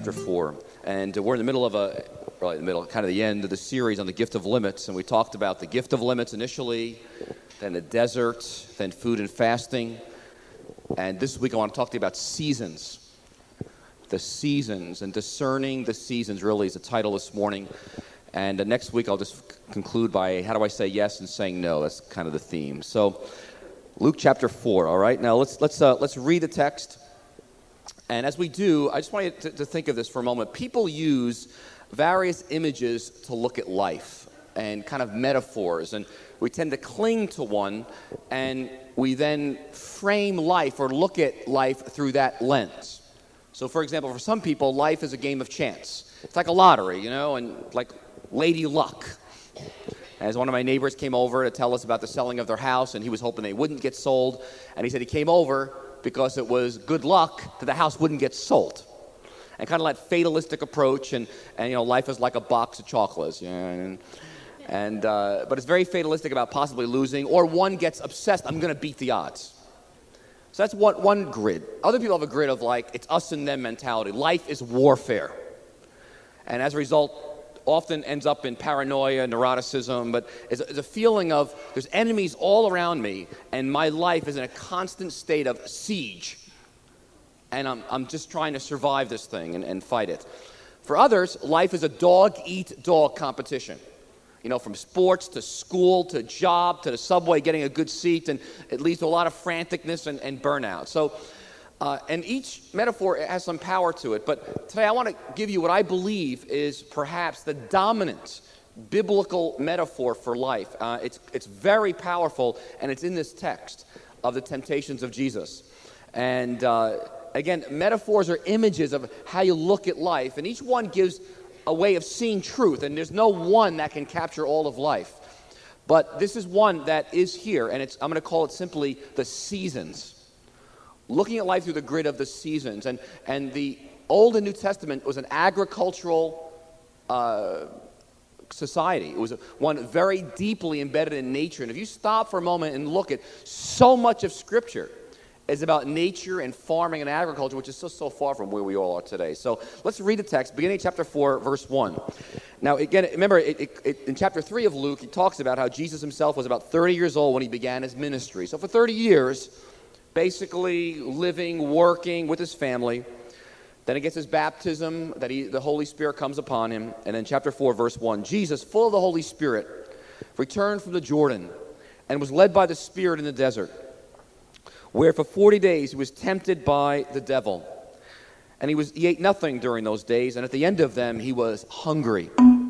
chapter 4. And we're in the middle of kind of the end of the series on the gift of limits. And we talked about the gift of limits initially, then the desert, then food and fasting. And this week I want to talk to you about seasons. The seasons, and discerning the seasons really is the title this morning. And next week I'll just conclude by how do I say yes and saying no. That's kind of the theme. So Luke chapter 4, all right? Now let's read the text. And as we do, I just want you to think of this for a moment. People use various images to look at life and kind of metaphors. And we tend to cling to one, and we then frame life or look at life through that lens. So, for example, for some people, life is a game of chance. It's like a lottery, you know, and like Lady Luck. As one of my neighbors came over to tell us about the selling of their house, and he was hoping they wouldn't get sold. And he said he came over because it was good luck that the house wouldn't get sold. And kind of that fatalistic approach, and you know, life is like a box of chocolates, you know, but it's very fatalistic about possibly losing, or one gets obsessed, I'm going to beat the odds. So that's one grid. Other people have a grid of like, it's us and them mentality. Life is warfare. And as a result, often ends up in paranoia, neuroticism, but it's a feeling of there's enemies all around me, and my life is in a constant state of siege. And I'm just trying to survive this thing and fight it. For others, life is a dog-eat-dog competition. You know, from sports to school to job to the subway, getting a good seat, and it leads to a lot of franticness and burnout. So, and each metaphor has some power to it. But today I want to give you what I believe is perhaps the dominant biblical metaphor for life. It's very powerful, and it's in this text of the temptations of Jesus. And again, metaphors are images of how you look at life, and each one gives a way of seeing truth, and there's no one that can capture all of life. But this is one that is here, and I'm going to call it simply the seasons. Looking at life through the grid of the seasons. And the Old and New Testament was an agricultural society. It was one very deeply embedded in nature. And if you stop for a moment and look at so much of Scripture is about nature and farming and agriculture, which is so far from where we all are today. So let's read the text, beginning chapter 4, verse 1. Now, again, remember, in chapter 3 of Luke, he talks about how Jesus himself was about 30 years old when he began his ministry. So for 30 years, basically living, working with his family. Then he gets his baptism, that the Holy Spirit comes upon him. And then chapter 4, verse 1, Jesus, full of the Holy Spirit, returned from the Jordan and was led by the Spirit in the desert, where for 40 days he was tempted by the devil. And he ate nothing during those days, and at the end of them he was hungry.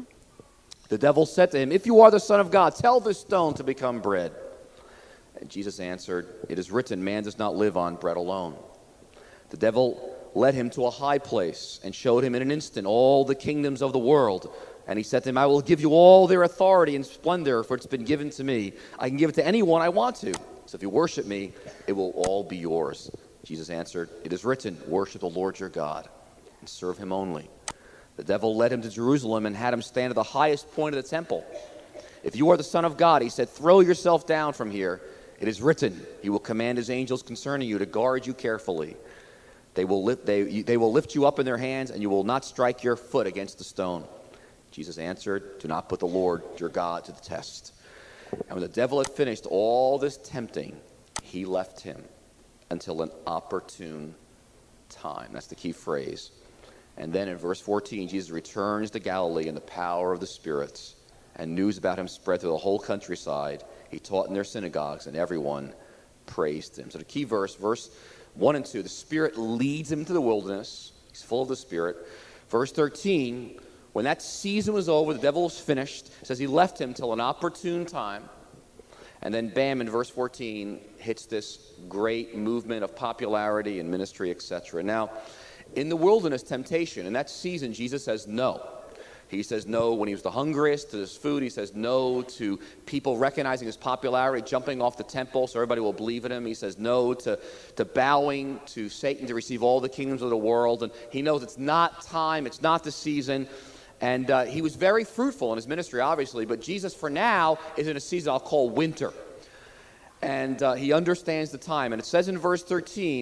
The devil said to him, "If you are the Son of God, tell this stone to become bread." And Jesus answered, "It is written, man does not live on bread alone." The devil led him to a high place and showed him in an instant all the kingdoms of the world. And he said to him, "I will give you all their authority and splendor, for it's been given to me. I can give it to anyone I want to. So if you worship me, it will all be yours." Jesus answered, "It is written, worship the Lord your God and serve him only." The devil led him to Jerusalem and had him stand at the highest point of the temple. "If you are the Son of God," he said, "throw yourself down from here. It is written, he will command his angels concerning you to guard you carefully. They will lift you up in their hands, and you will not strike your foot against the stone." Jesus answered, "Do not put the Lord your God to the test." And when the devil had finished all this tempting, he left him until an opportune time. That's the key phrase. And then in verse 14, Jesus returns to Galilee in the power of the spirits, and news about him spread through the whole countryside. He taught in their synagogues, and everyone praised him. So the key verse 1 and 2, the Spirit leads him to the wilderness. He's full of the Spirit. Verse 13, when that season was over, the devil was finished. It says he left him till an opportune time. And then bam, in verse 14, hits this great movement of popularity and ministry, etc. Now, in the wilderness temptation, in that season, Jesus says no. He says no when he was the hungriest to his food. He says no to people recognizing his popularity, jumping off the temple so everybody will believe in him. He says no to bowing to Satan to receive all the kingdoms of the world. And he knows it's not time, it's not the season. And he was very fruitful in his ministry, obviously. But Jesus, for now, is in a season I'll call winter. And he understands the time. And it says in verse 13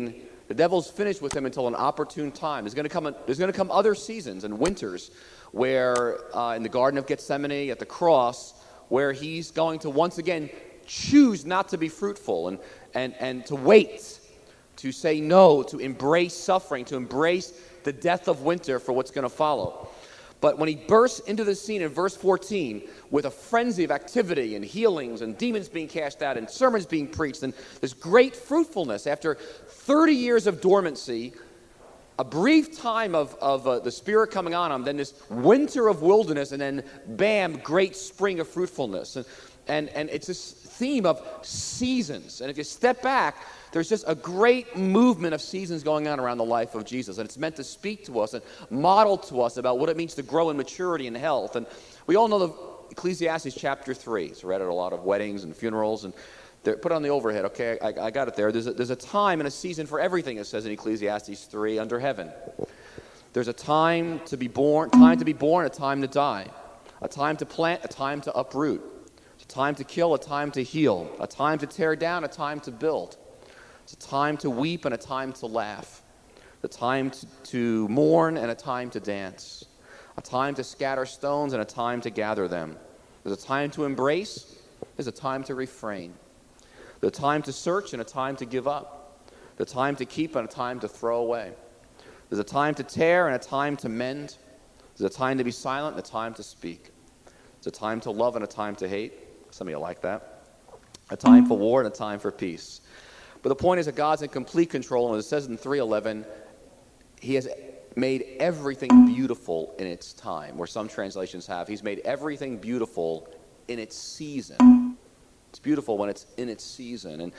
The devil's finished with him until an opportune time. There's going to come other seasons and winters where in the Garden of Gethsemane, at the cross, where he's going to once again choose not to be fruitful and to wait, to say no, to embrace suffering, to embrace the death of winter for what's going to follow. But when he bursts into the scene in verse 14 with a frenzy of activity and healings and demons being cast out and sermons being preached and this great fruitfulness after 30 years of dormancy, a brief time of the Spirit coming on him, then this winter of wilderness, and then bam, great spring of fruitfulness. And it's this theme of seasons. And if you step back, there's just a great movement of seasons going on around the life of Jesus. And it's meant to speak to us and model to us about what it means to grow in maturity and health. And we all know the Ecclesiastes chapter 3. It's read at a lot of weddings and funerals. And put it on the overhead, okay? I got it there. There's a time and a season for everything, it says in Ecclesiastes 3, under heaven. There's a time to be born, a time to die. A time to plant, a time to uproot. A time to kill, a time to heal. A time to tear down, a time to build. It's a time to weep and a time to laugh. A time to mourn and a time to dance. A time to scatter stones and a time to gather them. There's a time to embrace. There's a time to refrain. There's a time to search and a time to give up. There's a time to keep and a time to throw away. There's a time to tear and a time to mend. There's a time to be silent and a time to speak. There's a time to love and a time to hate. Some of you like that. A time for war and a time for peace. But the point is that God's in complete control, and it says in 3:11, he has made everything beautiful in its time, or some translations have. He's made everything beautiful in its season. It's beautiful when it's in its season. And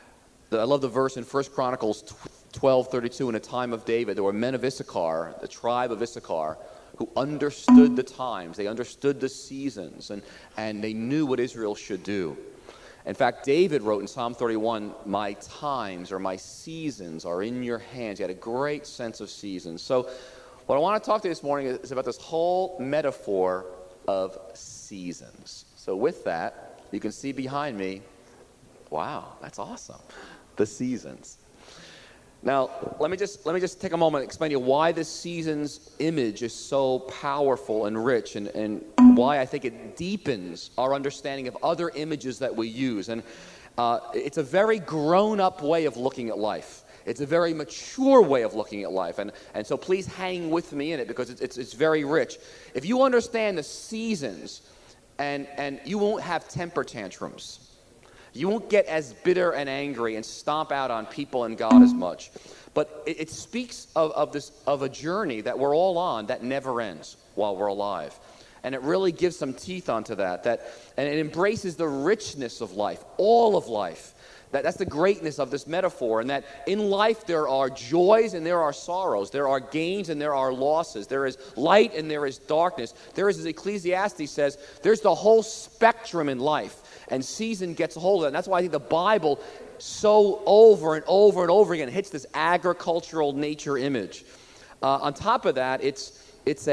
I love the verse in 1 Chronicles 12:32, in a time of David, there were men of Issachar, the tribe of Issachar, who understood the times. They understood the seasons, and they knew what Israel should do. In fact, David wrote in Psalm 31, my times or my seasons are in your hands. He had a great sense of seasons. So what I want to talk to you this morning is about this whole metaphor of seasons. So with that, you can see behind me, wow, that's awesome, the seasons. Now, let me just take a moment and explain to you why this season's image is so powerful and rich, and why I think it deepens our understanding of other images that we use. And it's a very grown-up way of looking at life. It's a very mature way of looking at life. And so please hang with me in it, because it's very rich. If you understand the seasons, and you won't have temper tantrums. You won't get as bitter and angry and stomp out on people and God as much. But it speaks of a journey that we're all on that never ends while we're alive. And it really gives some teeth onto that. And it embraces the richness of life, all of life. That's the greatness of this metaphor, and that in life there are joys and there are sorrows. There are gains and there are losses. There is light and there is darkness. There is, as Ecclesiastes says, there's the whole spectrum in life. And season gets a hold of it. And that's why I think the Bible so over and over and over again hits this agricultural nature image. On top of that, it's this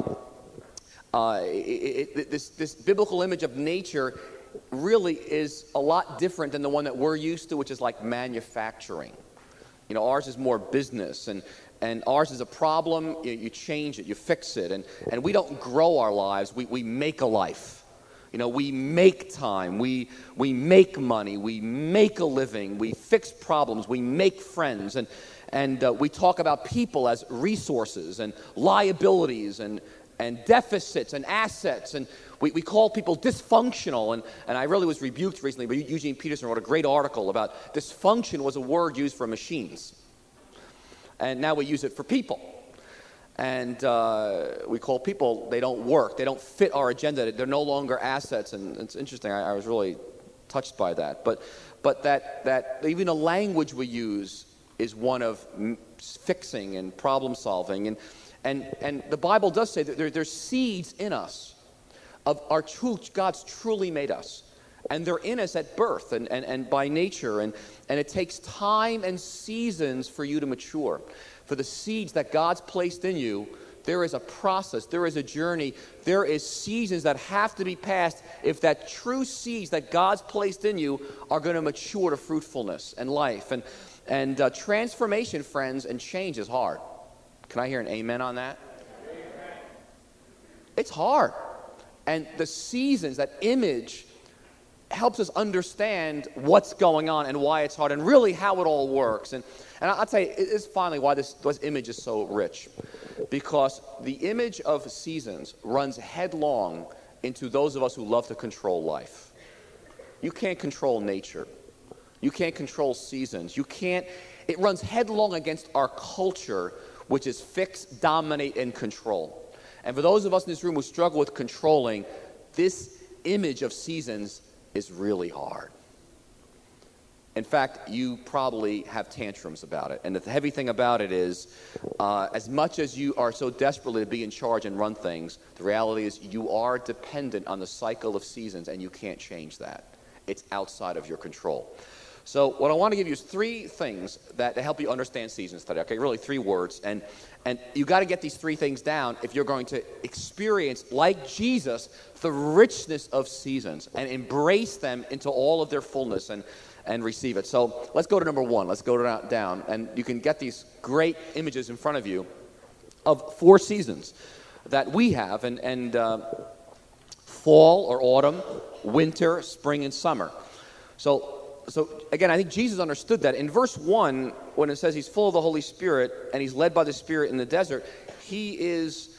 biblical image of nature really is a lot different than the one that we're used to, which is like manufacturing. You know, ours is more business, and ours is a problem, you change it, you fix it, and we don't grow our lives, we make a life. You know, we make time, we make money, we make a living, we fix problems, we make friends, and we talk about people as resources and liabilities and deficits and assets, and we call people dysfunctional, and I really was rebuked recently, but Eugene Peterson wrote a great article about dysfunction was a word used for machines, and now we use it for people. And we call people, they don't work, they don't fit our agenda, they're no longer assets. And it's interesting, I was really touched by that. But that even the language we use is one of fixing and problem solving. And the Bible does say that there's seeds in us of our truth. God's truly made us. And they're in us at birth and by nature. And it takes time and seasons for you to mature. For the seeds that God's placed in you, there is a process, there is a journey, there is seasons that have to be passed if that true seeds that God's placed in you are going to mature to fruitfulness and life. And transformation, friends, and change is hard. Can I hear an amen on that? It's hard. And the seasons, that image, helps us understand what's going on and why it's hard and really how it all works. And I'll tell you, it is finally why this image is so rich. Because the image of seasons runs headlong into those of us who love to control life. You can't control nature. You can't control seasons. It runs headlong against our culture, which is fix, dominate, and control. And for those of us in this room who struggle with controlling, this image of seasons is really hard. In fact, you probably have tantrums about it. And the heavy thing about it is, as much as you are so desperately to be in charge and run things, the reality is you are dependent on the cycle of seasons, and you can't change that. It's outside of your control. So what I want to give you is 3 things that help you understand seasons today. Okay, really 3 words. And you got to get these 3 things down if you're going to experience, like Jesus, the richness of seasons and embrace them into all of their fullness and receive it. So let's go to number 1. Let's go down. And you can get these great images in front of you of 4 seasons that we have. And fall or autumn, winter, spring, and summer. So again, I think Jesus understood that. In verse 1, when it says he's full of the Holy Spirit and he's led by the Spirit in the desert, he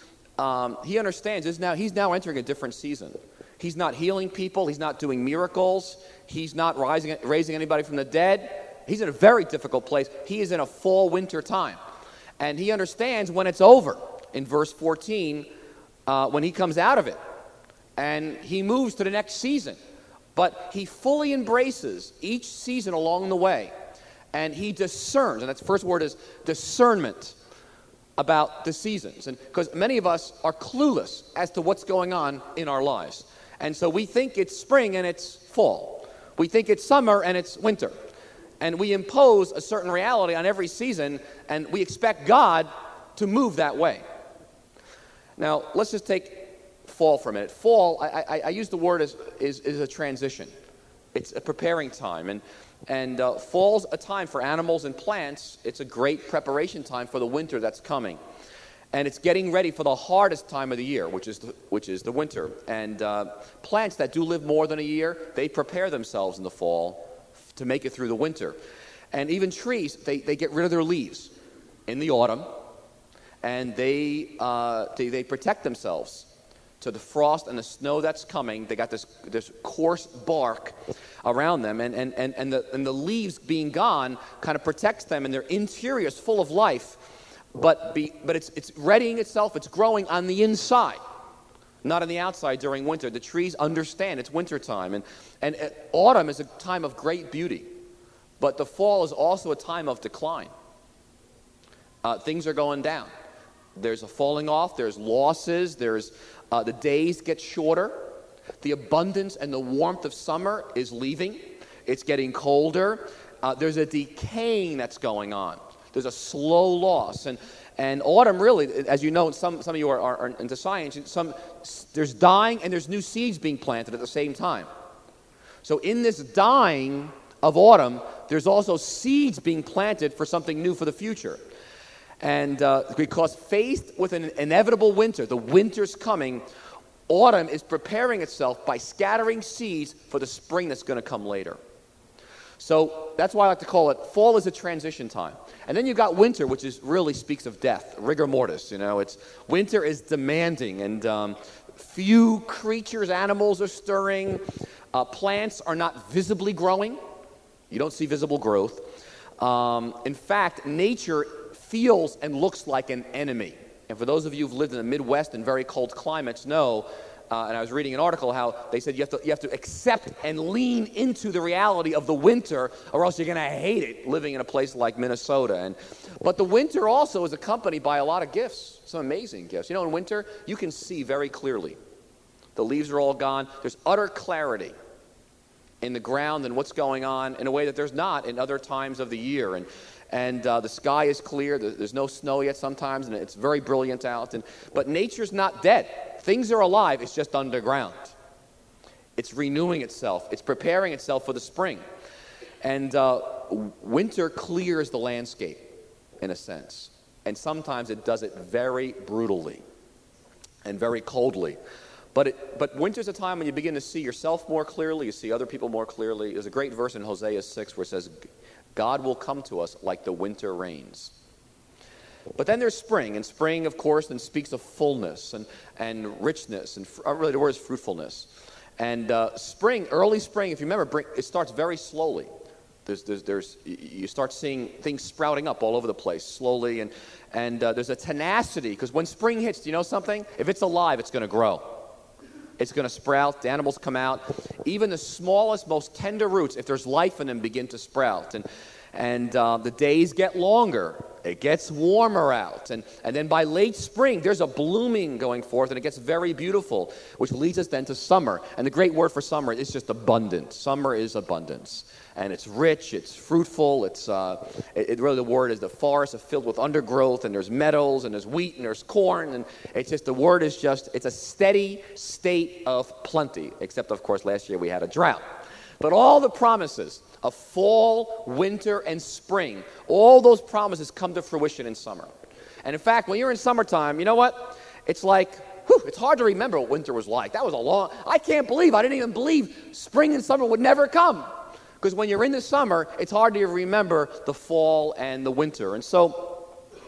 understands he's now entering a different season. He's not healing people. He's not doing miracles. He's not raising anybody from the dead. He's in a very difficult place. He is in a fall-winter time. And he understands when it's over in verse 14, when he comes out of it. And he moves to the next season. But he fully embraces each season along the way. And he discerns, and that's the first word is discernment about the seasons. And because many of us are clueless as to what's going on in our lives. And so we think it's spring and it's fall. We think it's summer and it's winter. And we impose a certain reality on every season, and we expect God to move that way. Now, let's just take fall for a minute. Fall, I use the word is a transition. It's a preparing time. And fall's a time for animals and plants. It's a great preparation time for the winter that's coming. And it's getting ready for the hardest time of the year, which is the winter. And plants that do live more than a year, they prepare themselves in the fall to make it through the winter. And even trees, they get rid of their leaves in the autumn. And they protect themselves to the frost and the snow that's coming. They got this coarse bark around them, and the leaves being gone kind of protects them, and their interior is full of life, but it's readying itself. It's growing on the inside, not on the outside during winter. The trees understand it's wintertime, and autumn is a time of great beauty, but the fall is also a time of decline. Things are going down. There's a falling off. There's losses. The days get shorter. The abundance and the warmth of summer is leaving. It's getting colder. There's a decaying that's going on. There's a slow loss. And autumn really, as you know, some of you are into science, there's dying and there's new seeds being planted at the same time. So in this dying of autumn, there's also seeds being planted for something new for the future. And because faced with an inevitable winter, the winter's coming, autumn is preparing itself by scattering seeds for the spring that's going to come later. So that's why I like to call it, fall is a transition time. And then you've got winter, which really speaks of death, rigor mortis. Winter is demanding, and few creatures, animals are stirring. Plants are not visibly growing. You don't see visible growth. In fact, nature feels and looks like an enemy. And for those of you who've lived in the Midwest and very cold climates know, and I was reading an article how they said you have to accept and lean into the reality of the winter, or else you're going to hate it living in a place like Minnesota. But the winter also is accompanied by a lot of gifts, some amazing gifts. In winter, you can see very clearly. The leaves are all gone. There's utter clarity in the ground and what's going on in a way that there's not in other times of the year. And the sky is clear. There's no snow yet sometimes, and it's very brilliant out. But nature's not dead. Things are alive. It's just underground. It's renewing itself. It's preparing itself for the spring. And winter clears the landscape, in a sense. And sometimes it does it very brutally and very coldly. But winter's a time when you begin to see yourself more clearly, you see other people more clearly. There's a great verse in Hosea 6 where it says, God will come to us like the winter rains. But then there's spring, and spring, of course, then speaks of fullness and richness, and really the word is fruitfulness. And spring, early spring, if you remember, it starts very slowly. You start seeing things sprouting up all over the place slowly, and there's a tenacity, because when spring hits, do you know something? If it's alive, it's going to grow. It's going to sprout, the animals come out. Even the smallest, most tender roots, if there's life in them, begin to sprout. And the days get longer. It gets warmer out. And then by late spring, there's a blooming going forth, and it gets very beautiful, which leads us then to summer. And the great word for summer is just abundance. Summer is abundance. And it's rich, it's fruitful, really the word is the forests are filled with undergrowth, and there's meadows, and there's wheat, and there's corn, and the word is just, it's a steady state of plenty, except, of course, last year we had a drought. But all the promises of fall, winter, and spring, all those promises come to fruition in summer. And in fact, when you're in summertime, you know what? It's like, it's hard to remember what winter was like. I can't believe, I didn't even believe spring and summer would never come. Because when you're in the summer, it's hard to remember the fall and the winter. And so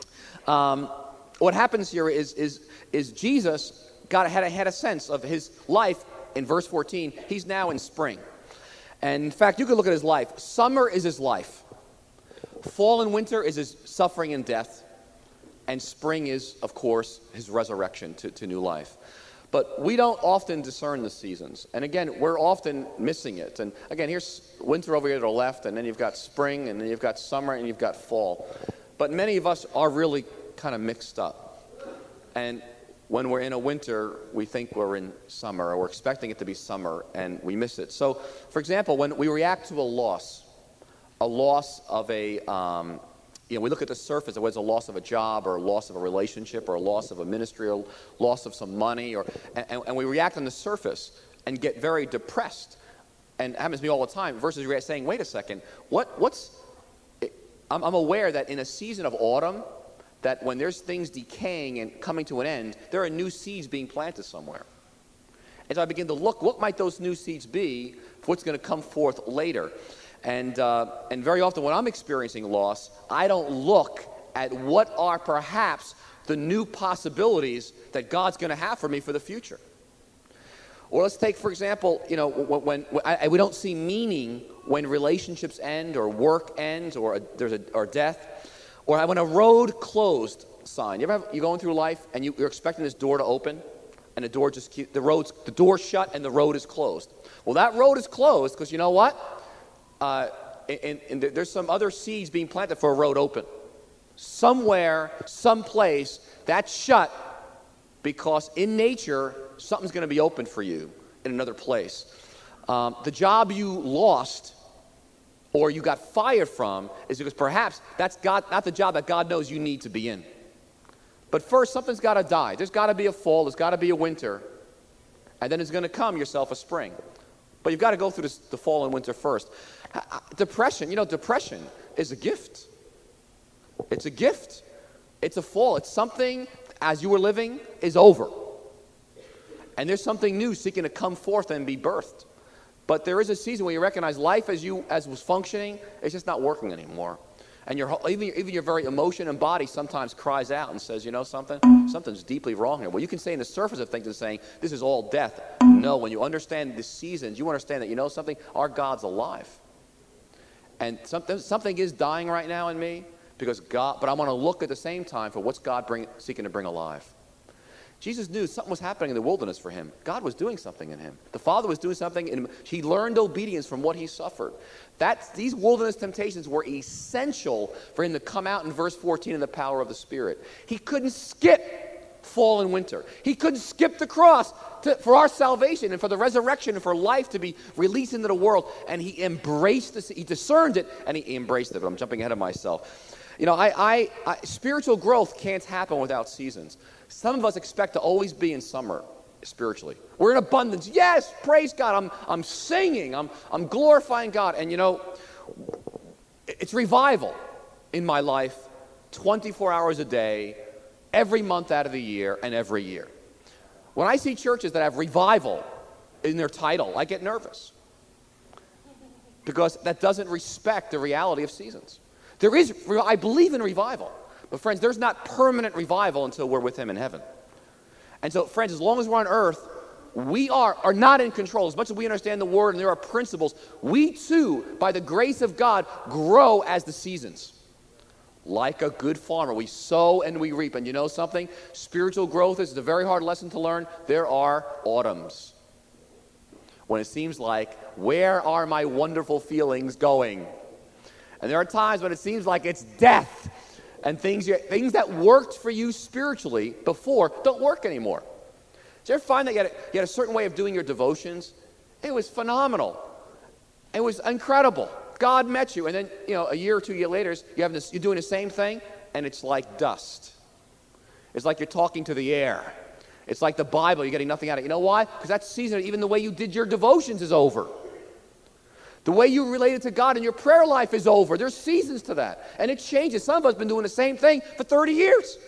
what happens here is Jesus had a sense of his life in verse 14. He's now in spring. And in fact, you could look at his life. Summer is his life. Fall and winter is his suffering and death. And spring is, of course, his resurrection to new life. But we don't often discern the seasons. And again, we're often missing it. And again, here's winter over here to the left, and then you've got spring, and then you've got summer, and you've got fall. But many of us are really kind of mixed up. And when we're in a winter, we think we're in summer, or we're expecting it to be summer, and we miss it. So, for example, when we react to a loss of we look at the surface, whether it's a loss of a job, or a loss of a relationship, or a loss of a ministry, or loss of some money, and we react on the surface and get very depressed. And it happens to me all the time, versus saying, wait a second, I'm aware that in a season of autumn, that when there's things decaying and coming to an end, there are new seeds being planted somewhere. And so I begin to look, what might those new seeds be for what's going to come forth later? And very often when I'm experiencing loss, I don't look at what are perhaps the new possibilities that God's going to have for me for the future. Or let's take, for example, when we don't see meaning when relationships end, or work ends, or or death. Or when a road closed sign. You're going through life and you're expecting this door to open, and the door's shut and the road is closed. Well, that road is closed because you know what? There's some other seeds being planted for a road open. Somewhere, someplace, that's shut because in nature, something's going to be open for you in another place. The job you lost or you got fired from is because perhaps that's not the job that God knows you need to be in. But first, something's got to die. There's got to be a fall. There's got to be a winter. And then it's going to come yourself a spring. But you've got to go through the fall and winter first. Depression is a gift. It's a gift. It's a fall. It's something, as you were living, is over. And there's something new seeking to come forth and be birthed. But there is a season where you recognize life as was functioning, it's just not working anymore. And even your very emotion and body sometimes cries out and says, you know something? Something's deeply wrong here. Well, you can say in the surface of things and saying, this is all death. No, when you understand the seasons, you understand that, you know something? Our God's alive. And something is dying right now in me, but I want to look at the same time for what's God seeking to bring alive. Jesus knew something was happening in the wilderness for him. God was doing something in him. The Father was doing something in him. He learned obedience from what he suffered. These wilderness temptations were essential for him to come out in verse 14 in the power of the Spirit. He couldn't skip fall and winter. He couldn't skip the cross for our salvation and for the resurrection and for life to be released into the world. And he embraced this. He discerned it and he embraced it. But I'm jumping ahead of myself. Spiritual growth can't happen without seasons. Some of us expect to always be in summer spiritually. We're in abundance. Yes, praise God. I'm singing. I'm glorifying God. And It's revival in my life, 24 hours a day, every month out of the year, and every year. When I see churches that have revival in their title, I get nervous, because that doesn't respect the reality of seasons. I believe in revival, but friends, there's not permanent revival until we're with him in heaven. And so, friends, as long as we're on earth, we are not in control. As much as we understand the word and there are principles, we too, by the grace of God, grow as the seasons. Like a good farmer, we sow and we reap. And you know something? Spiritual growth is a very hard lesson to learn. There are autumns when it seems like, where are my wonderful feelings going? And there are times when it seems like it's death, and things that worked for you spiritually before don't work anymore. Did you ever find that you had a certain way of doing your devotions? It was phenomenal. It was incredible. God met you, and then a year or 2 years later, you're doing the same thing, and it's like dust. It's like you're talking to the air. It's like the Bible, you're getting nothing out of it. You know why? Because that season, even the way you did your devotions is over. The way you related to God in your prayer life is over. There's seasons to that. And it changes. Some of us have been doing the same thing for 30 years.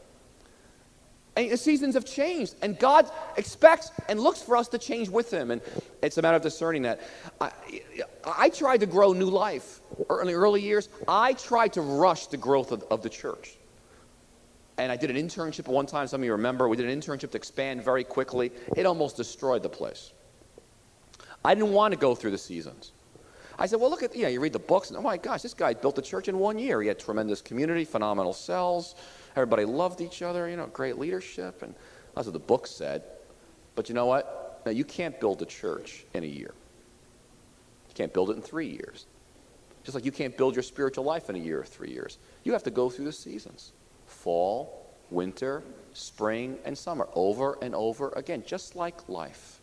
And the seasons have changed. And God expects and looks for us to change with him. And it's a matter of discerning that. I tried to grow New Life. In the early years, I tried to rush the growth of the church. And I did an internship at one time. Some of you remember. We did an internship to expand very quickly. It almost destroyed the place. I didn't want to go through the seasons. I said, well, look at, you read the books, and oh my gosh, this guy built the church in 1 year. He had tremendous community, phenomenal cells. Everybody loved each other, great leadership. And that's what the book said. But you know what? Now, you can't build a church in a year. You can't build it in 3 years. Just like you can't build your spiritual life in a year or 3 years. You have to go through the seasons. Fall, winter, spring, and summer, over and over again, just like life.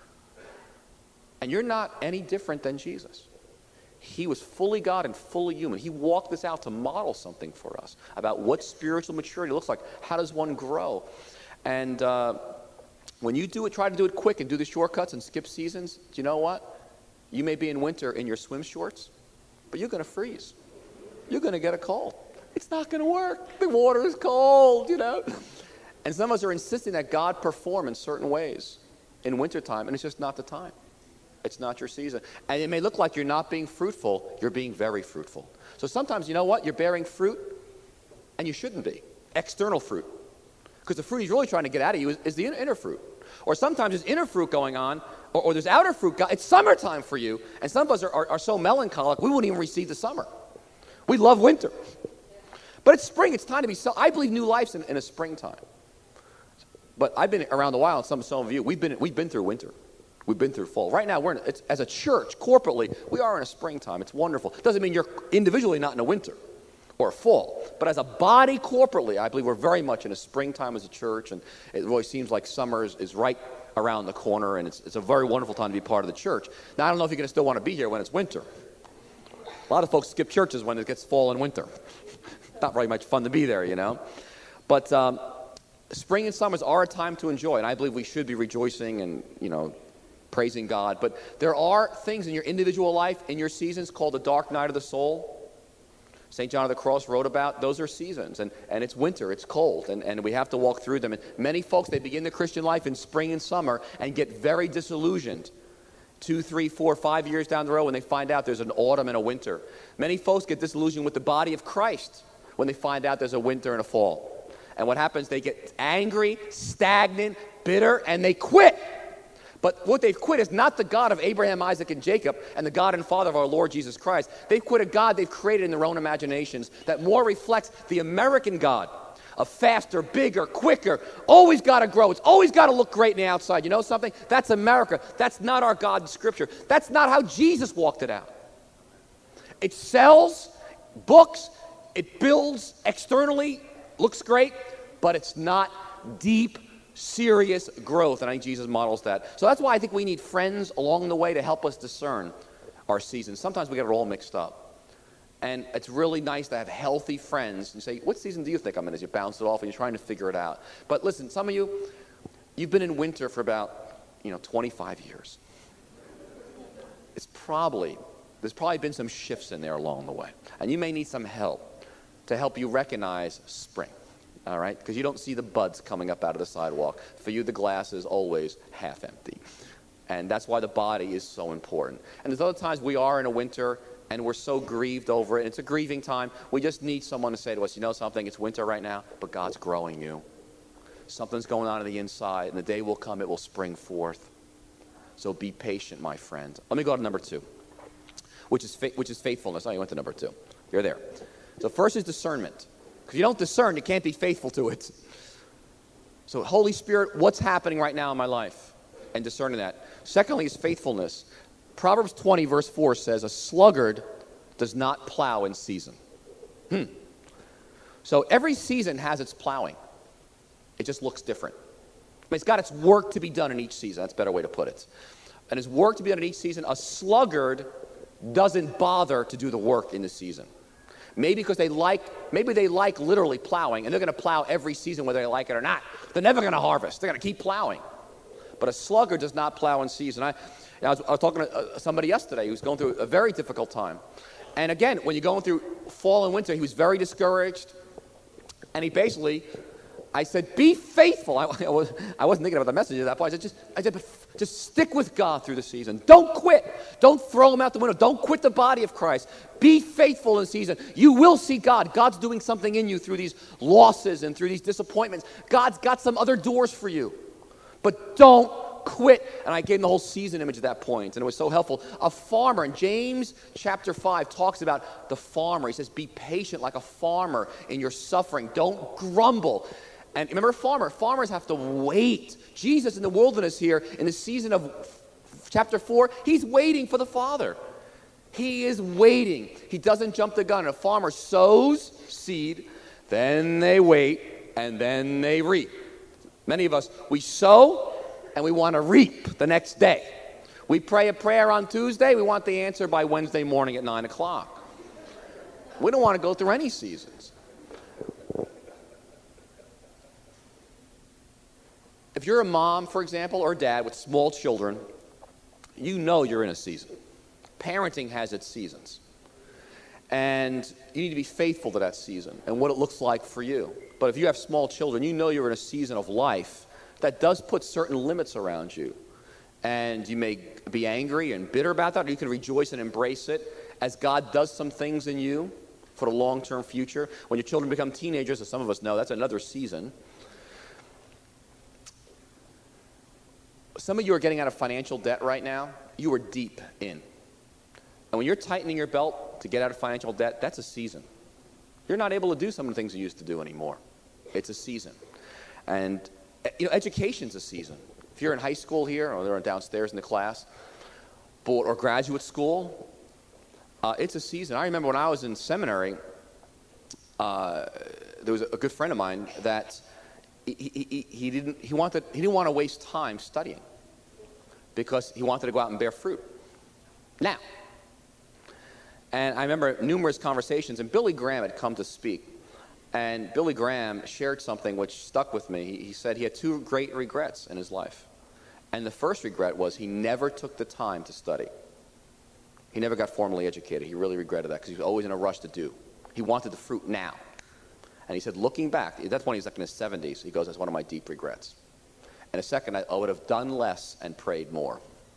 And you're not any different than Jesus. He was fully God and fully human. He walked this out to model something for us about what spiritual maturity looks like. How does one grow? And when you do it, try to do it quick and do the shortcuts and skip seasons, do you know what? You may be in winter in your swim shorts, but you're going to freeze. You're going to get a cold. It's not going to work. The water is cold, And some of us are insisting that God perform in certain ways in wintertime, and it's just not the time. It's not your season. And it may look like you're not being fruitful. You're being very fruitful. So sometimes, you know what? You're bearing fruit, and you shouldn't be. External fruit. Because the fruit he's really trying to get out of you is the inner fruit. Or sometimes there's inner fruit going on, or there's outer fruit. It's summertime for you, and some of us are so melancholic, we wouldn't even receive the summer. We love winter. But it's spring. It's time to be I believe new life's in a springtime. But I've been around a while, and some of you, we've been through winter. We've been through fall. Right now, as a church, corporately, we are in a springtime. It's wonderful. Doesn't mean you're individually not in a winter or a fall. But as a body, corporately, I believe we're very much in a springtime as a church. And it really seems like summer is right around the corner. And it's a very wonderful time to be part of the church. Now, I don't know if you're going to still want to be here when it's winter. A lot of folks skip churches when it gets fall and winter. Not very much fun to be there, But spring and summers are a time to enjoy. And I believe we should be rejoicing and, praising God. But there are things in your individual life, in your seasons, called the dark night of the soul. St. John of the Cross wrote about those are seasons. And it's winter, it's cold, and we have to walk through them. And many folks, they begin the Christian life in spring and summer and get very disillusioned 2, 3, 4, 5 years down the road when they find out there's an autumn and a winter. Many folks get disillusioned with the body of Christ when they find out there's a winter and a fall. And what happens, they get angry, stagnant, bitter, and they quit. But what they've quit is not the God of Abraham, Isaac, and Jacob, and the God and Father of our Lord Jesus Christ. They've quit a God they've created in their own imaginations that more reflects the American God of faster, bigger, quicker, always got to grow. It's always got to look great in the outside. You know something? That's America. That's not our God in Scripture. That's not how Jesus walked it out. It sells books. It builds externally, looks great, but it's not deep, serious growth, and I think Jesus models that. So that's why I think we need friends along the way to help us discern our seasons. Sometimes we get it all mixed up, and it's really nice to have healthy friends and say, what season do you think I'm in? As you bounce it off and you're trying to figure it out. But listen, some of you've been in winter for about 25 years. It's probably there's probably been some shifts in there along the way. And you may need some help to help you recognize spring, all right? Because you don't see the buds coming up out of the sidewalk. For you, the glass is always half empty. And that's why the body is so important. And there's other times we are in a winter and we're so grieved over it. It's a grieving time. We just need someone to say to us, you know something, it's winter right now, but God's growing you. Something's going on the inside, and the day will come, it will spring forth. So be patient, my friend. Let me go to number 2, which is faithfulness. Oh, you went to number 2. You're there. So first is discernment. Because you don't discern, you can't be faithful to it. So Holy Spirit, what's happening right now in my life? And discerning that. Secondly is faithfulness. Proverbs 20, verse 4 says, a sluggard does not plow in season. So every season has its plowing. It just looks different. I mean, it's got its work to be done in each season. That's a better way to put it. And its work to be done in each season. A sluggard doesn't bother to do the work in the season. Maybe because they like literally plowing, and they're going to plow every season whether they like it or not. They're never going to harvest. They're going to keep plowing. But a sluggard does not plow in season. I was talking to somebody yesterday who's going through a very difficult time. And again, when you're going through fall and winter, he was very discouraged. And he basically, I said, be faithful. I wasn't thinking about the message at that point. I said, just stick with God through the season. Don't quit. Don't throw him out the window. Don't quit the body of Christ. Be faithful in season. You will see God. God's doing something in you through these losses and through these disappointments. God's got some other doors for you. But don't quit. And I gave him the whole season image at that point, and it was so helpful. A farmer, in James chapter 5, talks about the farmer. He says, be patient like a farmer in your suffering. Don't grumble. And remember, farmers have to wait. Jesus in the wilderness here, in the season of chapter 4, he's waiting for the Father. He is waiting. He doesn't jump the gun. A farmer sows seed, then they wait, and then they reap. Many of us, we sow, and we want to reap the next day. We pray a prayer on Tuesday, we want the answer by Wednesday morning at 9 o'clock. We don't want to go through any seasons. If you're a mom, for example, or a dad with small children, you know you're in a season. Parenting has its seasons. And you need to be faithful to that season and what it looks like for you. But if you have small children, you know you're in a season of life that does put certain limits around you. And you may be angry and bitter about that, or you can rejoice and embrace it as God does some things in you for the long-term future. When your children become teenagers, as some of us know, that's another season. Some of you are getting out of financial debt right now. You are deep in. And when you're tightening your belt to get out of financial debt, that's a season. You're not able to do some of the things you used to do anymore. It's a season. And, education's a season. If you're in high school here, or they're downstairs in the class, or graduate school, it's a season. I remember when I was in seminary, there was a good friend of mine that he didn't want to waste time studying because he wanted to go out and bear fruit. Now, and I remember numerous conversations, and Billy Graham had come to speak, and Billy Graham shared something which stuck with me. He said he had 2 great regrets in his life, and the first regret was he never took the time to study. He never got formally educated. He really regretted that because he was always in a rush to do. He wanted the fruit now. And he said, looking back, that's when he was like in his 70s, he goes, that's one of my deep regrets. And a second, I would have done less and prayed more.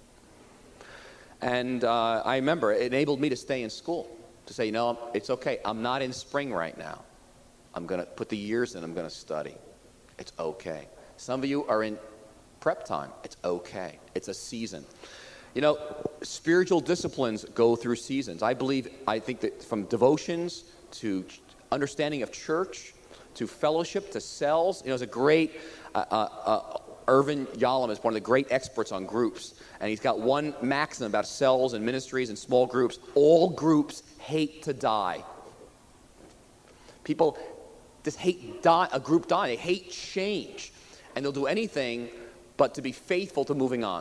And I remember it enabled me to stay in school, to say, it's okay. I'm not in spring right now. I'm going to put the years in. I'm going to study. It's okay. Some of you are in prep time. It's okay. It's a season. Spiritual disciplines go through seasons. I think that from devotions to understanding of church, to fellowship, to cells. There's a great, Irvin Yalom is one of the great experts on groups. And he's got one maxim about cells and ministries and small groups. All groups hate to die. People just hate a group dying. They hate change. And they'll do anything but to be faithful to moving on.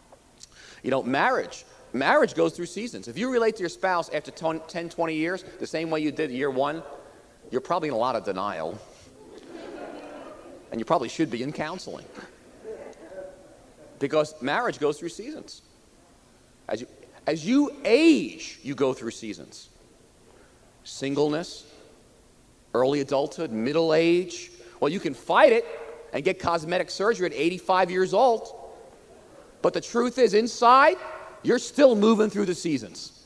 Marriage goes through seasons. If you relate to your spouse after 10, 20 years, the same way you did year 1, you're probably in a lot of denial. And you probably should be in counseling. Because marriage goes through seasons. As you age, you go through seasons. Singleness, early adulthood, middle age. Well, you can fight it and get cosmetic surgery at 85 years old. But the truth is, inside, you're still moving through the seasons.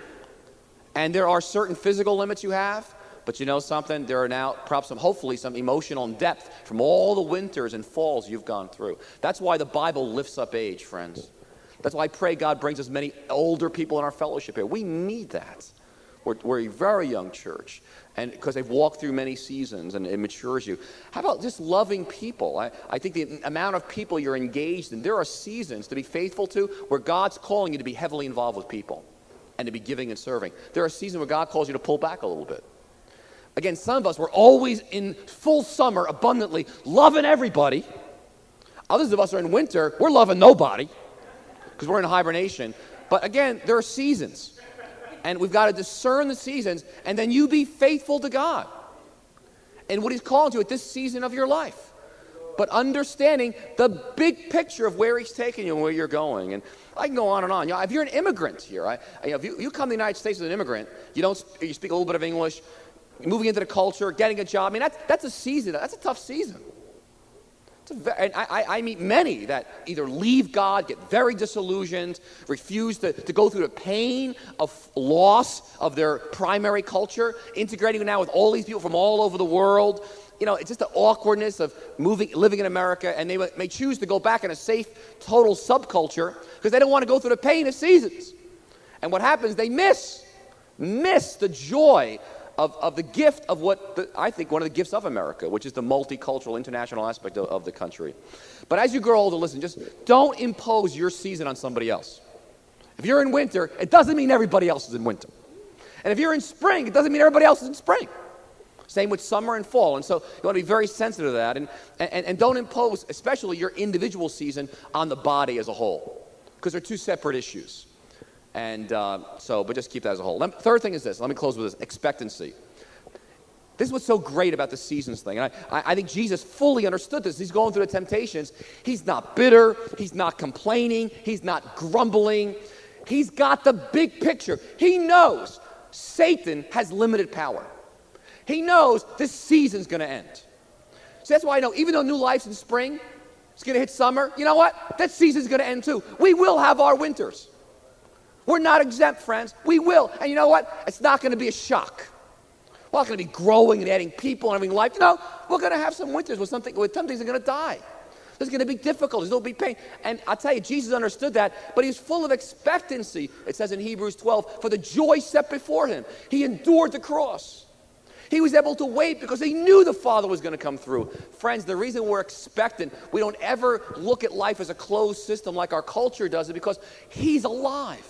And there are certain physical limits you have, but you know something? There are now perhaps hopefully some emotional depth from all the winters and falls you've gone through. That's why the Bible lifts up age, friends. That's why I pray God brings us many older people in our fellowship here. We need that. We're a very young church, and because they've walked through many seasons and it matures you. How about just loving people? I think the amount of people you're engaged in, there are seasons to be faithful to where God's calling you to be heavily involved with people and to be giving and serving. There are seasons where God calls you to pull back a little bit. Again, some of us, we're always in full summer, abundantly, loving everybody. Others of us are in winter, we're loving nobody because we're in hibernation. But again, there are seasons. And we've got to discern the seasons, and then you be faithful to God and what He's called you at this season of your life. But understanding the big picture of where He's taking you and where you're going. And I can go on and on. You know, if you're an immigrant here, if you come to the United States as an immigrant, you speak a little bit of English, moving into the culture, getting a job. I mean, that's a season. That's a tough season. And I meet many that either leave God, get very disillusioned, refuse to go through the pain of loss of their primary culture, integrating now with all these people from all over the world. You know, it's just the awkwardness of living in America, and they may choose to go back in a safe, total subculture because they don't want to go through the pain of seasons. And what happens, they miss the joy of the gift of I think one of the gifts of America, which is the multicultural, international aspect of the country. But as you grow older, listen, just don't impose your season on somebody else. If you're in winter, it doesn't mean everybody else is in winter. And if you're in spring, it doesn't mean everybody else is in spring. Same with summer and fall. And so you want to be very sensitive to that. And don't impose, especially your individual season, on the body as a whole. Because they're two separate issues. And but just keep that as a whole. Third thing is this. Let me close with this. Expectancy. This is what's so great about the seasons thing. And I think Jesus fully understood this. He's going through the temptations. He's not bitter. He's not complaining. He's not grumbling. He's got the big picture. He knows Satan has limited power. He knows this season's going to end. So that's why I know, even though new life's in spring, it's going to hit summer, you know what? That season's going to end too. We will have our winters. We're not exempt, friends. We will. And you know what? It's not going to be a shock. We're not going to be growing and adding people and having life. No, we're going to have some winters where some things are going to die. There's going to be difficulties. There'll be pain. And I'll tell you, Jesus understood that, but he was full of expectancy. It says in Hebrews 12, for the joy set before him, he endured the cross. He was able to wait because he knew the Father was going to come through. Friends, the reason we're expectant, we don't ever look at life as a closed system like our culture does, is because he's alive.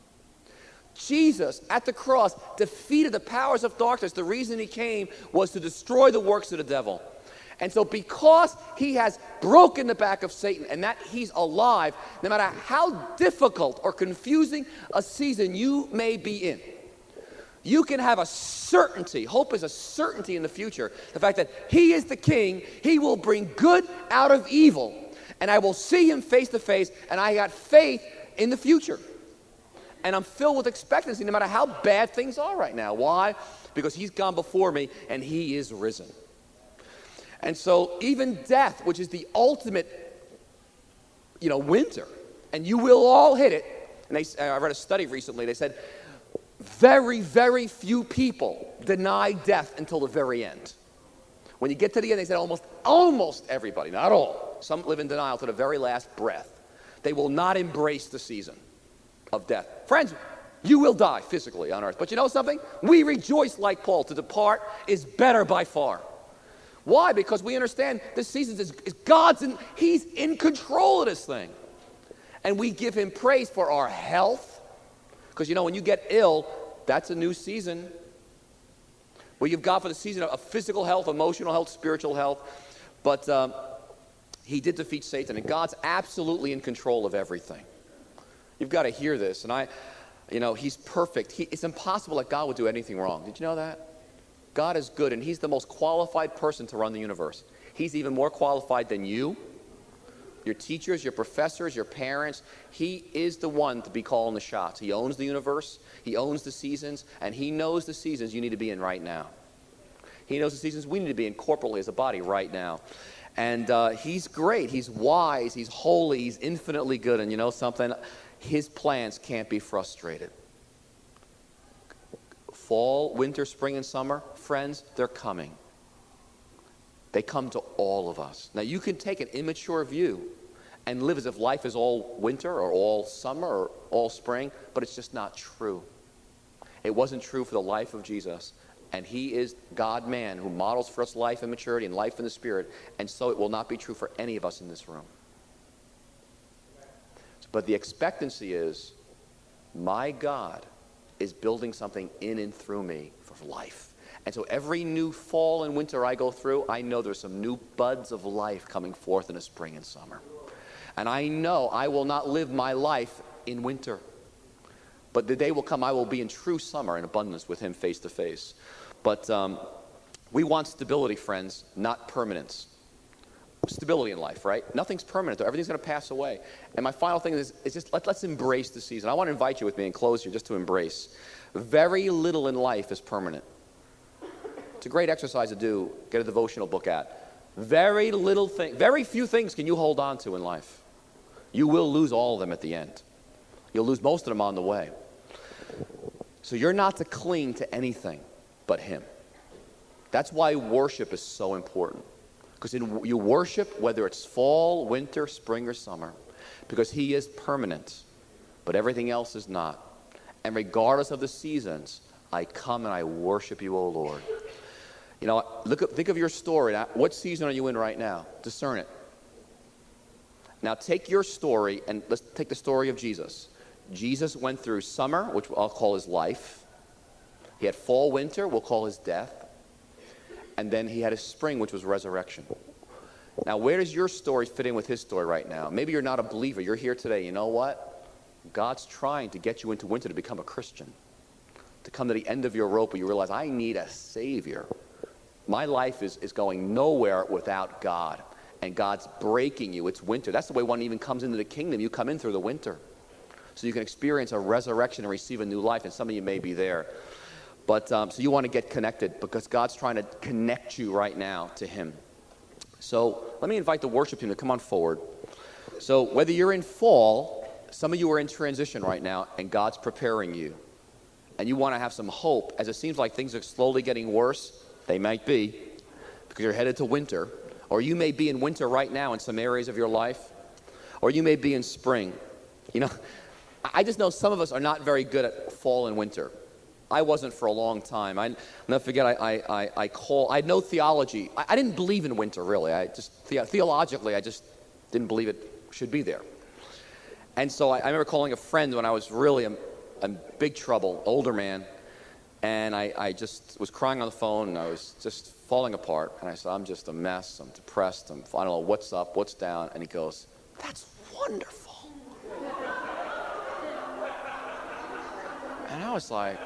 Jesus, at the cross, defeated the powers of darkness. The reason he came was to destroy the works of the devil. And so because he has broken the back of Satan and that he's alive, no matter how difficult or confusing a season you may be in, you can have a certainty. Hope is a certainty in the future. The fact that he is the king, he will bring good out of evil, and I will see him face to face, and I got faith in the future. And I'm filled with expectancy no matter how bad things are right now. Why? Because he's gone before me and he is risen. And so even death, which is the ultimate, winter, and you will all hit it. And I read a study recently. They said very, very few people deny death until the very end. When you get to the end, they said almost everybody, not all. Some live in denial to the very last breath. They will not embrace the season of death. Friends, you will die physically on earth. But you know something? We rejoice like Paul. To depart is better by far. Why? Because we understand this season is God's, and he's in control of this thing. And we give him praise for our health. Because when you get ill, that's a new season. We give God for the season of physical health, emotional health, spiritual health. But he did defeat Satan, and God's absolutely in control of everything. You've got to hear this. And he's perfect. It's impossible that God would do anything wrong. Did you know that? God is good, and he's the most qualified person to run the universe. He's even more qualified than you. your teachers, your professors, your parents. He is the one to be calling the shots. He owns the universe. He owns the seasons. And he knows the seasons you need to be in right now. He knows the seasons we need to be in corporately as a body right now. And he's great. He's wise. He's holy. He's infinitely good. And you know something? His plans can't be frustrated. Fall, winter, spring, and summer, friends, they're coming. They come to all of us. Now, you can take an immature view and live as if life is all winter or all summer or all spring, but it's just not true. It wasn't true for the life of Jesus. And he is God-man who models for us life and maturity and life in the Spirit. And so it will not be true for any of us in this room. But the expectancy is, my God is building something in and through me for life. And so every new fall and winter I go through, I know there's some new buds of life coming forth in the spring and summer. And I know I will not live my life in winter. But the day will come I will be in true summer in abundance with him face to face. But we want stability, friends, not permanence. Stability in life, right? Nothing's permanent, though. Everything's going to pass away. And my final thing is just let's embrace the season. I want to invite you with me and close here just to embrace. Very little in life is permanent. It's a great exercise to do. Get a devotional book at. Very few things can you hold on to in life. You will lose all of them at the end. You'll lose most of them on the way. So you're not to cling to anything but him. That's why worship is so important. Because you worship whether it's fall, winter, spring, or summer. Because he is permanent. But everything else is not. And regardless of the seasons, I come and I worship you, O Lord. You know, think of your story. What season are you in right now? Discern it. Now take your story and let's take the story of Jesus. Jesus went through summer, which I'll call his life. He had fall, winter, we'll call his death. And then he had his spring, which was resurrection. Now, where does your story fit in with his story right now? Maybe you're not a believer. You're here today. You know what? God's trying to get you into winter to become a Christian. To come to the end of your rope where you realize, I need a Savior. My life is going nowhere without God. And God's breaking you. It's winter. That's the way one even comes into the kingdom. You come in through the winter. So you can experience a resurrection and receive a new life. And some of you may be there. But so you want to get connected because God's trying to connect you right now to him. So let me invite the worship team to come on forward. So whether you're in fall, some of you are in transition right now, and God's preparing you. And you want to have some hope as it seems like things are slowly getting worse. They might be because you're headed to winter. Or you may be in winter right now in some areas of your life. Or you may be in spring. You know, I just know some of us are not very good at fall and winter. I wasn't for a long time. I'll never forget, I had no theology. I didn't believe in winter, really. Theologically, I just didn't believe it should be there. And so I remember calling a friend when I was really in big trouble, older man, and I just was crying on the phone, and I was just falling apart. And I said, I'm just a mess. I'm depressed. I don't know what's up, what's down. And he goes, that's wonderful. And I was like...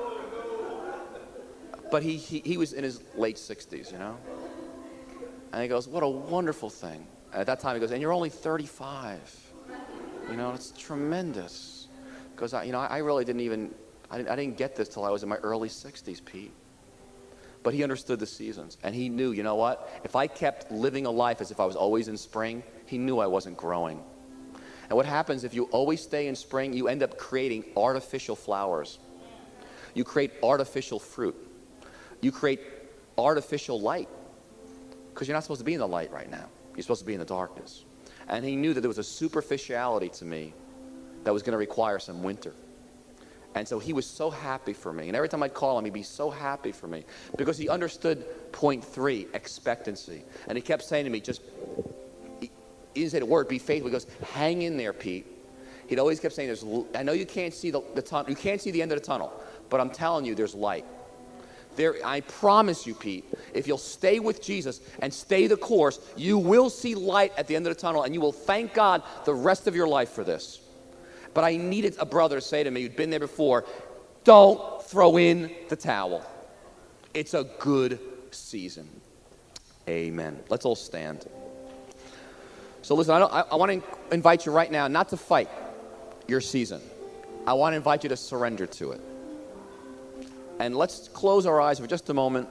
But he was in his late 60s, you know? And he goes, what a wonderful thing. And at that time, he goes, and you're only 35. You know, it's tremendous. Because, I really I didn't get this till I was in my early 60s, Pete. But he understood the seasons. And he knew, you know what? If I kept living a life as if I was always in spring, he knew I wasn't growing. And what happens if you always stay in spring, you end up creating artificial flowers. You create artificial fruit. You create artificial light because you're not supposed to be in the light right now. You're supposed to be in the darkness. And he knew that there was a superficiality to me that was going to require some winter. And so he was so happy for me. And every time I'd call him, he'd be so happy for me because he understood point 3, expectancy. And he kept saying to me, he didn't say the word, be faithful. He goes, hang in there, Pete. He'd always kept saying, I know you can't see the tunnel. You can't see the end of the tunnel, but I'm telling you, there's light. I promise you, Pete, if you'll stay with Jesus and stay the course, you will see light at the end of the tunnel, and you will thank God the rest of your life for this. But I needed a brother to say to me, who'd been there before, don't throw in the towel. It's a good season. Amen. Let's all stand. So listen, I want to invite you right now not to fight your season. I want to invite you to surrender to it. And let's close our eyes for just a moment.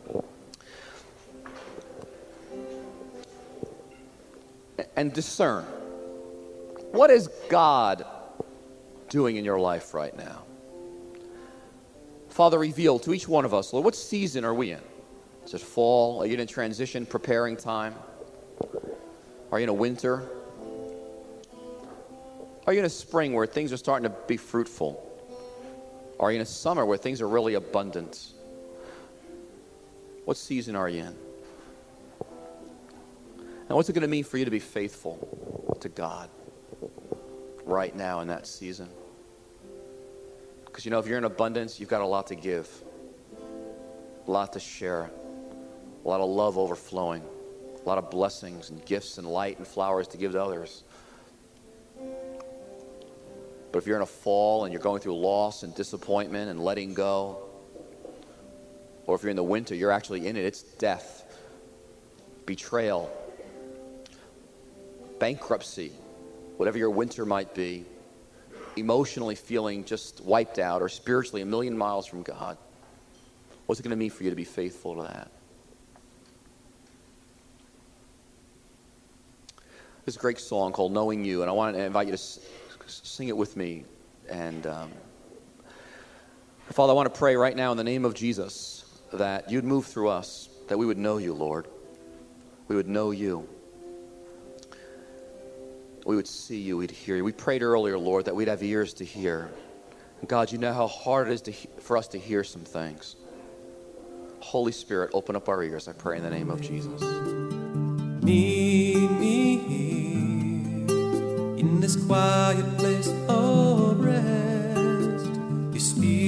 And discern. What is God doing in your life right now? Father, reveal to each one of us, Lord, what season are we in? Is it fall? Are you in a transition, preparing time? Are you in a winter? Are you in a spring where things are starting to be fruitful? Are you in a summer where things are really abundant? What season are you in? And what's it going to mean for you to be faithful to God right now in that season? Because, if you're in abundance, you've got a lot to give, a lot to share, a lot of love overflowing, a lot of blessings and gifts and light and flowers to give to others. But if you're in a fall and you're going through loss and disappointment and letting go, or if you're in the winter, you're actually in it. It's death, betrayal, bankruptcy, whatever your winter might be, emotionally feeling just wiped out or spiritually a million miles from God. What's it going to mean for you to be faithful to that? There's a great song called Knowing You, and I want to invite you to sing it with me. And Father, I want to pray right now in the name of Jesus that you'd move through us, that we would know you, Lord. We would know you. We would see you, we'd hear you. We prayed earlier, Lord, that we'd have ears to hear. And God, you know how hard it is for us to hear some things. Holy Spirit, open up our ears, I pray in the name of Jesus. Meet me here in this quiet place of rest. Your spirit